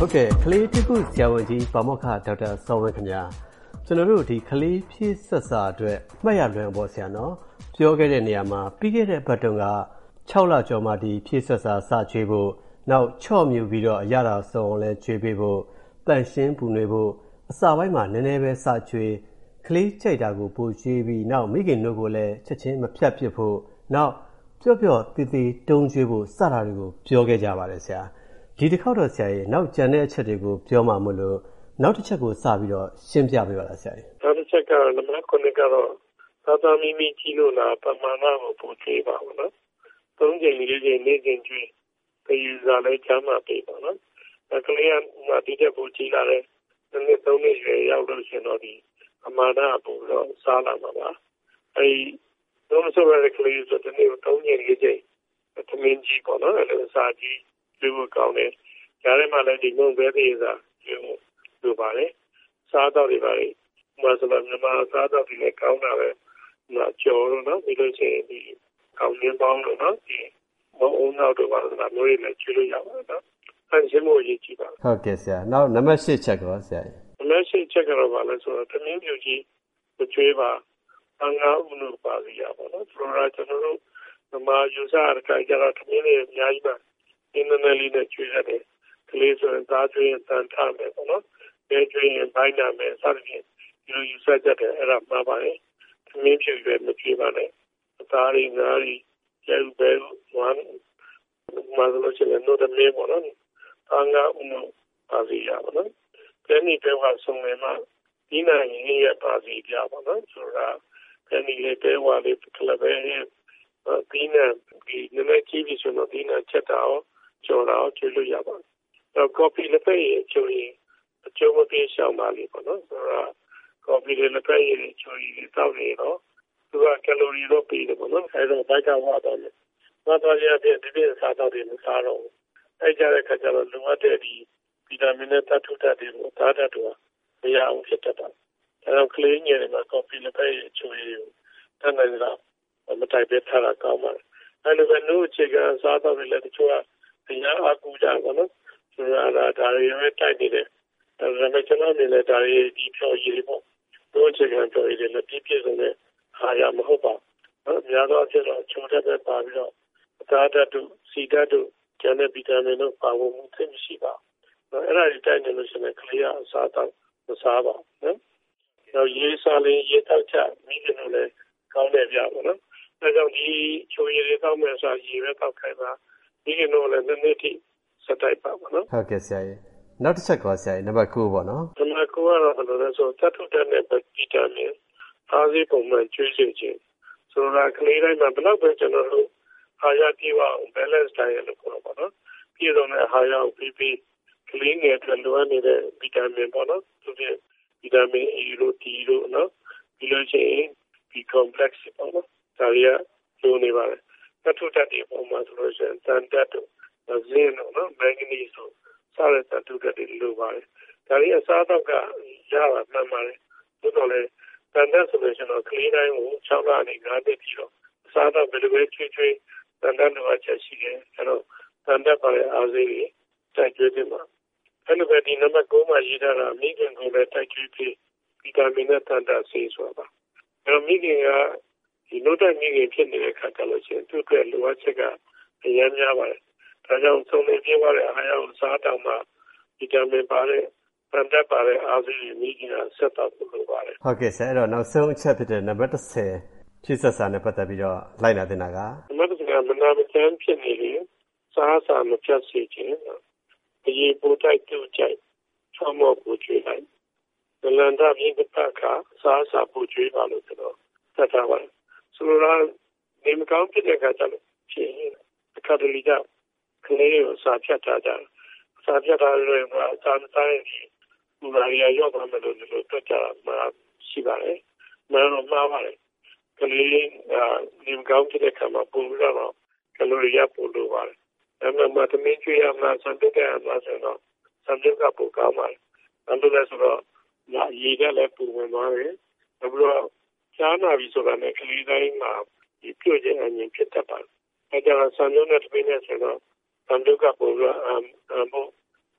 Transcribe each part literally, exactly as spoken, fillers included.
ဟုတ်ကဲ့ကလေးတစ်ခုဆရာဝန်ကြီးဗမောက္ခဒေါက်တာစောဝင်းခင်ဗျာကျွန်တော်တို့ဒီကလေးဖြည့်ဆက်စာအတွက်မှတ်ရလွယ်အောင်ပေါ့ဆရာနော်ပြောခဲ့တဲ့နေရာမှာပြီးခဲ့တဲ့ဘက်တုန်းက၆လကျော်မှဒီဖြည့်ဆက်စာစကျွေးဖို့နောက်ချော့မြူပြီးတော့အရသာစုံအောင်လဲကျွေးပေးဖို့တန့်ရှင်းပူနွေးဖို့အစာပိုင်းမှာနည်းနည်းပဲစကျွေးကလေးကြိုက်တာကိုပိုကျွေးပြီးနောက်မိခင်တို့ကိုလည်းချက်ချင်းမဖြတ်ပစ်ဖို့နောက်ပျော့ပျော့တည်တည်တုံးကျွေးဖို့စတာတွေကိုပြောခဲ့ကြပါတယ်ဆရာဒီတစ်ခေါက်တော့ဆရာကြီးနောက်ကျန်တဲ့အချက်တွေကိုပြောမှမလို့နောက်တစ်ချက်ကိုစပြီးတော့ရှင်းပြပေးပါလားဆရာကြီးနောက်တစ်ချက်ကတော့နံပါတ်ခုနှစ်ကတော့သာသမီမီကြီးလို့လားပမာဏကိုပို့ကျွေးပါဘူးနော်သုံးချိန်လေးချိန်နေ့ချိန်ကျွေးပြေယူစားလဲချမ်းသာပေးပါနော်ကလေးကမှဒီတဲ့ပို့ကြည့်လာတဲ့နှစ်သုံးနှစ်ရွယ်ရောက်လို့ရှင်တော့ဒီအမာဏပို့တော့စားလာမှာပါအဲဒီတော့ဆိုရတဲ့ကလေးဆိုတဲ့နေ့သုံးချိန်လေးချိန်သမင်းကြီးပေါ့နော်အဲလိုစားကြည့်ဒီလိုကောင်းတယ်။ဒါလည်းမှလည်းဒီငုံပဲသေးစားလို့ပါတယ်။စားတော့တွေပါလေ။မဆလာမြန်မာစားတော့ဒီလည်းကောင်းတာပဲ။နော်ကျော်လို့နော်ဒီလိုချင်းဒီကောင်းရင်းပေါင်းလို့နော်ဒီမုံအောင်တော့တော့ပါလားမျိုးရည်လည်းကျွေးလို့ရပါတယ်နော်။အဲရှင်းမို့ရေးကြည့်ပါ။ဟုတ်ကဲ့ဆရာ။နောက်နံပါတ်၈ချက်ကောဆရာ။နံပါတ်၈ချက်ကတော့ပါလဲဆိုတော့သမင်းပြူကြီးကျွေးပါအငါဥနုပါလိရပါတော့။ဆိုတော့ကျွန်တော်တို့ဓမ္မယူဆရကြကြတော့သမင်းလေးအများကြီးပါအင်းနယ်လေးနဲ့ကျွေးရတယ်ကလေးဆိုရင်သားကျွေးရင်တန်ထားမယ်ပေါ့နော်အဲကျွေးရင်ဘိုင်းနာမယ်စသဖြင့်ဒီလိုယူဆကြတယ်အဲ့ဒါမှားပါတယ်သမင်းဖြူရွယ်မကျွေးပါနဲ့အသားရင်းငါးရီကျဲဥပဲဝမ်းမာလို့ချင်တဲ့နို့တမေပေါ့နော်အငါဥနပါစီရပါနော်ဒီနေ့တော့ဆုံးနေမှာဒီနိုင်ရင်ရပါစီပြပါနော်ဆိုတော့ဒီနေ့လေတဲဝါလေးကလပဲဒီနေ့ဒီနေ့ကြည့်ပြီးဆိုတော့ဒီနေ့ချက်တော့ကျော်တော့ကျွေးလို့ရပါတယ်။တော့ coffee လည်းပဲကျွေးရင်အကျိုးမပေးရှောင်ပါလိမ့်ပေါ့နော်။ဆိုတော့ coffee လည်းပဲကျွေးရင်တောက်နေတော့သူက calorie တော့ပေးတယ်ပေါ့နော်။အဲဒါဘိုက်ကဝါတော့တယ်။ဝါတော့ရတဲ့ဒီပြစားတော့တယ်မစားတော့ဘူး။အဲကြတဲ့ခါကျတော့လိုအပ်တဲ့ဒီဗီတာမင်နဲ့ဓာတ်ထုဓာတ်တွေကိုဓာတ်ဓာတ်တွေကမရအောင်ဖြစ်တတ်တာ။အဲတော့ကလေးငယ်တွေမှာ coffee လည်းပဲကျွေးရင်တန်းနိုင်တော့မတိုက်ပဲထားတာကောင်းပါတယ်။အဲလိုပဲနို့အခြေခံစားတော့လည်းတချို့ကတရားအကူကြပါနော်ဆိုတော့ဒါတွေပဲတိုက်နေတယ်ဒါပေမဲ့ကျွန်တော်နေလဲဒါတွေဒီဖြော်ရည်ပေါ့တို့အခြေခံဖြော်ရည်တွေလည်းပြည့်ပြည့်စုံတဲ့ဟာရမဟုတ်ပါဘူးအများတော့ဖြစ်တော့ချိုးတတ်တဲ့ပါပြီးတော့အသားဓာတ်တို့စီဓာတ်တို့ကျန်တဲ့ဗီတာမင်တို့ပါဝင်မှုသိမရှိပါဘူးအဲ့ဒါတွေတိုက်နေလို့ရှိရင်ကလေးကအစားတော့မစားပါဘူးနော်ရေးစားလင်းရေးတောက်ချမိခင်တို့လည်းကောင်းတယ်ပြပါနော်ဒါကြောင့်ဒီချိုးရည်တွေတောက်မယ်ဆိုရည်ပဲတောက်ခိုင်းပါဒီကနေ့လည်းနည်းနည်းထိစတိုက်ပါပါနော်ဟုတ်ကဲ့ဆရာကြီးနောက်တစ်ချက်ကဆရာကြီးနံပါတ်၉ပေါ့နော်နံပါတ်၉ကတော့ဘယ်လိုလဲဆိုသတ္ထုဓာတ်နဲ့ဗီတာမင်အားစီပုံမှန်ကျွေးစေခြင်းဆိုတော့ကလေးတိုင်းမှာဘယ်တော့ပဲကျွန်တော်တို့အာရပြေဝအောင် balance diet လို့ခေါ်ပါတော့ပြည်စုံတဲ့အာရကိုပြီးပြီးကလေးငယ်တွေလိုအပ်နေတဲ့ဗီတာမင်ပေါ့နော်သူကဗီတာမင် A တို့ D တို့နော်ဒီလိုချင်း B complex ပေါ့နော်ဒါရီကလိုနေပါတယ်သတ္ထုဓာတ်တွေပုံမှန်ဆိုလို့ရှိရင်တန်ဓာတ်တို့ဇင်းတို့နော်မန်ဂနီစ်တို့စတဲ့သတ္ထုဓာတ်တွေလိုပါတယ်ဒါရီအစားတော့ကရပါမှန်ပါတယ်သို့တော်လည်းတန်ဓာတ်ဆိုလို့ရှိရင်တော့ကလေးတိုင်းကို၆လနဲ့၅နှစ်ပြီးတော့အစားတော့ဘယ်လိုပဲချွေးချွေးတန်ဓာတ်လိုအပ်ချက်ရှိတယ်အဲတော့တန်ဓာတ်ပါတဲ့အားစိတွေတိုက်ကျွေးတင်ပါအဲ့လိုပဲဒီနံပါတ်၉မှာရေးထားတာမိခင်ကိုလည်းတိုက်ကျွေးပြီးဗီတာမင်နဲ့တန်ဓာတ်ဆေးဆိုတာပါအဲတော့မိခင်ကဒီနို့တက်မိခင်ဖြစ်နေတဲ့ခါကျလို့ရှိရင်သူ့အတွက်လိုအပ်ချက်ကအများများပါတယ်ဒါကြောင့်သုံးနေပြပါတဲ့အားရကိုစားတောင်မှဗီတာမင်ပါတဲ့တန်ဓာတ်ပါတဲ့အားစိတွေမိခင်ကဆက်တော့လိုပါတယ်ဟုတ်ကဲ့ဆရာအဲ့တော့နောက်ဆုံးအချက်ဖြစ်တဲ့နံပါတ်၁၀ဖြစ်ဆက်စာနဲ့ပတ်သက်ပြီးတော့လိုက်နာတင်တာကနံပါတ်၁၀ကမနာမကျန်းဖြစ်နေရင်စားစာမဖြတ်စေခြင်းဒီပိုတိုက်တူကြိုက်ချောမောပူကျွေးလိုက်ဒလန်တာပြင်းပတ်ခါစားစာပူကျွေးပါလို့ကျွန်တော်သတ်ထားပါတယ်ဆိုတော့ဒီမကောင်းဖြစ်တဲ့အခါကျတော့ဖြစ်ရင်အခါတလေကကလေးကိုစာဖြတ်ထားကြတယ်စာဖြတ်ထားလို့ကစာမစားရင်ဒီဘာရီရောက်သွားမယ်လို့ဒီလိုတွေ့ကြတာမှရှိပါတယ်မှန်တော့မှားပါတယ်ကလေးဒီမကောင်းဖြစ်တဲ့အခါမှာပုံပြီးတော့ကလိုရီရပို့လို့ပါတယ်ဒါမှမဟုတ်သမင်းကျွေးရမှာစံတက်ရမှာဆိုတော့စံတက်ကပိုကောင်းပါတယ်အဲ့လိုလဲဆိုတော့ညာရည်ကလည်းပုံဝင်သွားတယ်နောက်ပြီးတော့ရှားနာပြီဆိုတာနဲ့ကလေးတိုင်းမှာဒီပြုတ်ခြင်းအမြင်ဖြစ်တတ်ပါတယ်အဲဒါကဆံလုံးနဲ့တပင်းနဲ့ဆိုတော့စံတက်ကပိုကအမ်အမ်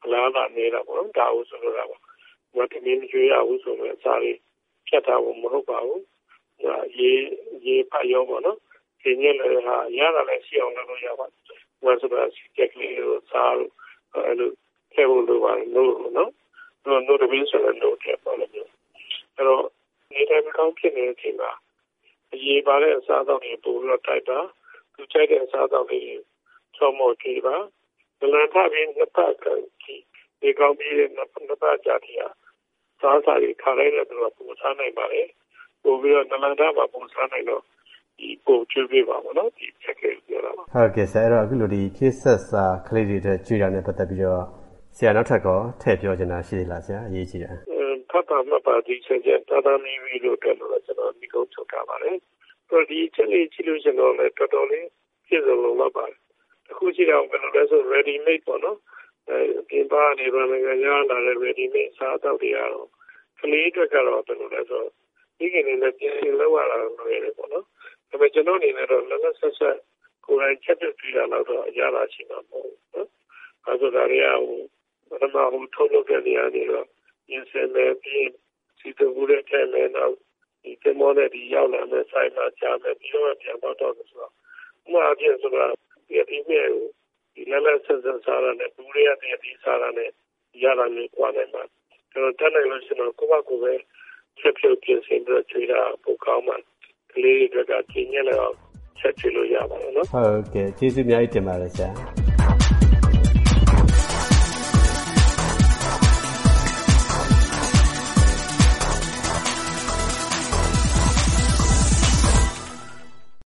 အလားအလာနေတာပေါ့နော်ဒါကိုဆိုလိုတာပါမတမင်းမကျွေးရဘူးဆိုတော့အစားလေးဖြတ်ထားဖို့မဟုတ်ပါဘူးရေးရေးဖတ်ရောပေါ့နော်ဒီနေ့လည်းဟာရတာလည်းရှိအောင်လုပ်လို့ရပါတယ်ဝါဆိုတော့ချက်ကလေးကိုစားလို့အဲ့လိုထဲဖို့လိုပါတယ်လို့နော်တော့တော့တမင်းဆိုလည်းလို့ထည့်ပါလို့ပြောအဲ့တော့နေတိုင်းမကောင်းဖြစ်နေတဲ့အချိန်မှာအရေးပါတဲ့အစားအသောက်တွေပို့ပြီးတော့တိုက်တာသူချိုက်တဲ့အစားအသောက်တွေချောမောကြည့်ပါဘလန်ထပြီးနှစ်ပတ်ကဒီကောင်းပြီးနှစ်ပတ်ကြာတိဟာစားစားတွေခါလိုက်တဲ့သူကပုံစားနိုင်ပါလေပို့ပြီးတော့နလန်ထမှာပုံစားနိုင်တော့ဒီပုံကျွေးပေးပါမနော်ဒီချက်ကလေးပြောတာပါဟုတ်ကဲ့ဆရာအဲ့တော့အခုလိုဒီခေတ်ဆက်စာကလေးတွေတဲ့ကျွေးတာနဲ့ပတ်သက်ပြီးတော့ဆရာနောက်ထပ်ကောထည့်ပြောချင်တာရှိသေးလားဆရာအရေးကြီးတယ်ဖတ်ပါမှတ်ပါဒီချက်ချက်တာတာမီဗီလို့တက်လို့ကျွန်တော်ဒီကုန်းချုပ်တာပါလေတော့ဒီချက်လေးကြည့်လို့ကျွန်တော်လည်းတော်တော်လေးပြည့်စုံလို့လောက်ပါတယ်အခုကြည့်တော့ဘယ်လိုလဲဆို ready made ပေါ့နော်အဲပြင်ပနေပါမယ်ကြာလာတဲ့ ready made စားတော့တွေကတော့ကလေးအတွက်ကတော့ဘယ်လိုလဲဆိုဒီကိနေနဲ့ပြင်လောက်ရတာလို့ရတယ်ပေါ့နော်ဒါပေမဲ့ကျွန်တော်အနေနဲ့တော့လက်လက်ဆက်ဆက်ကိုယ်တိုင်ချက်ပြပြတာတော့အရသာရှိမှာပေါ့နော်အဲဆိုဒါတွေကဟိုပထမဟိုထုတ်လုပ်တဲ့နေရာတွေတော့ရင်းစင်မဲ့ပြီးစီတူဘူးတဲ့ထဲမဲ့တော့ဒီကမောနဲ့ဒီရောက်လာတဲ့ဆိုင်မှာကြာမဲ့ပြီးတော့ပြန်တော့တော့ဆိုတော့ဥမာအပြင်ဆိုတာဒီအပြင်ကိုဒီလက်လက်ဆက်ဆက်စားရတဲ့ဘူးရတဲ့ဒီစားရတဲ့ရတာမျိုးကွာနေမှာကျွန်တော်တက်နိုင်လို့ရှိတော့ကိုယ့်ဘကိုပဲချက်ပြုတ်ပြင်ဆင်ပြီးတော့ကျွေးတာပိုကောင်းမှကလေးတွေကကျင်းရလောက်ချက်ချလို့ရပါတော့နော်ဟုတ်ကဲ့ကျေးဇူးအများကြီးတင်ပါတယ်ဆရာ